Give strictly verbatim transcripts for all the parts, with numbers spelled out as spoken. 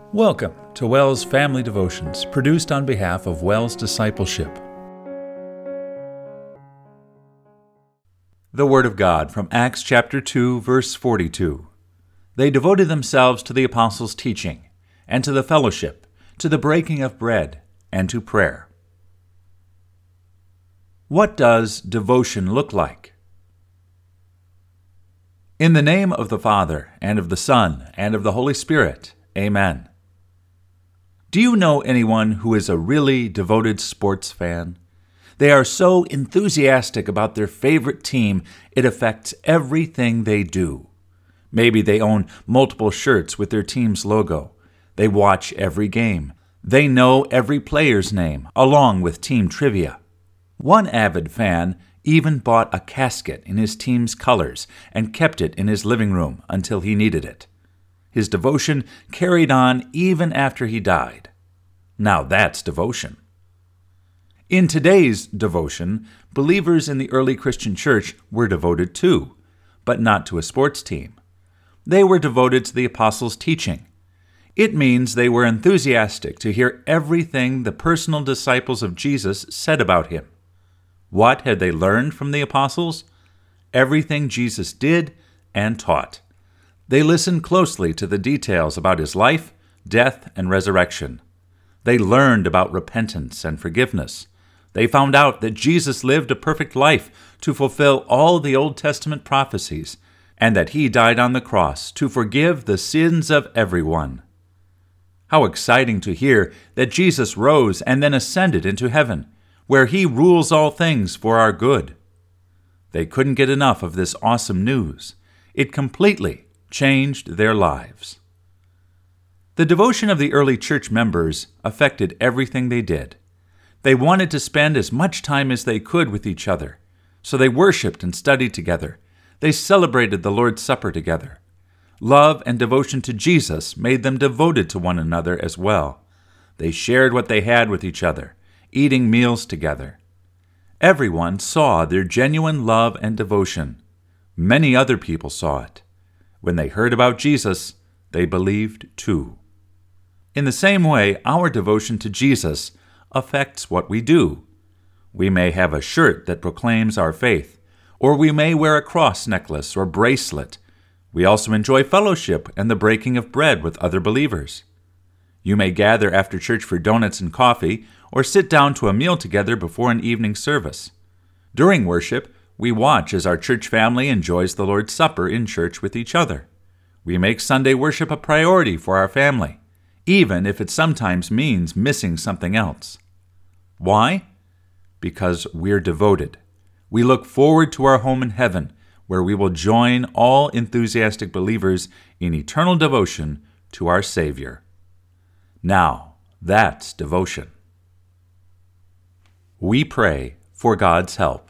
Welcome to WELS Family Devotions, produced on behalf of WELS Discipleship. The Word of God from Acts chapter two, verse forty-two. They devoted themselves to the apostles' teaching, and to the fellowship, to the breaking of bread, and to prayer. What does devotion look like? In the name of the Father, and of the Son, and of the Holy Spirit, Amen. Do you know anyone who is a really devoted sports fan? They are so enthusiastic about their favorite team, it affects everything they do. Maybe they own multiple shirts with their team's logo. They watch every game. They know every player's name, along with team trivia. One avid fan even bought a casket in his team's colors and kept it in his living room until he needed it. His devotion carried on even after he died. Now that's devotion. In today's devotion, believers in the early Christian church were devoted too, but not to a sports team. They were devoted to the apostles' teaching. It means they were enthusiastic to hear everything the personal disciples of Jesus said about him. What had they learned from the apostles? Everything Jesus did and taught. They listened closely to the details about his life, death, and resurrection. They learned about repentance and forgiveness. They found out that Jesus lived a perfect life to fulfill all the Old Testament prophecies, and that he died on the cross to forgive the sins of everyone. How exciting to hear that Jesus rose and then ascended into heaven, where he rules all things for our good. They couldn't get enough of this awesome news. It completely changed their lives. The devotion of the early church members affected everything they did. They wanted to spend as much time as they could with each other, so they worshiped and studied together. They celebrated the Lord's Supper together. Love and devotion to Jesus made them devoted to one another as well. They shared what they had with each other, eating meals together. Everyone saw their genuine love and devotion. Many other people saw it. When they heard about Jesus, they believed too. In the same way, our devotion to Jesus affects what we do. We may have a shirt that proclaims our faith, or we may wear a cross necklace or bracelet. We also enjoy fellowship and the breaking of bread with other believers. You may gather after church for donuts and coffee, or sit down to a meal together before an evening service. During worship, we watch as our church family enjoys the Lord's Supper in church with each other. We make Sunday worship a priority for our family, even if it sometimes means missing something else. Why? Because we're devoted. We look forward to our home in heaven, where we will join all enthusiastic believers in eternal devotion to our Savior. Now, that's devotion. We pray for God's help.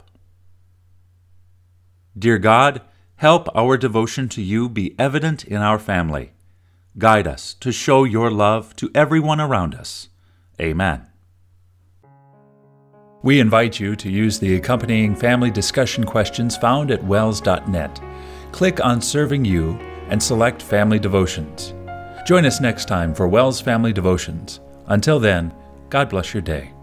Dear God, help our devotion to you be evident in our family. Guide us to show your love to everyone around us. Amen. We invite you to use the accompanying family discussion questions found at wels dot net. Click on Serving You and select Family Devotions. Join us next time for WELS Family Devotions. Until then, God bless your day.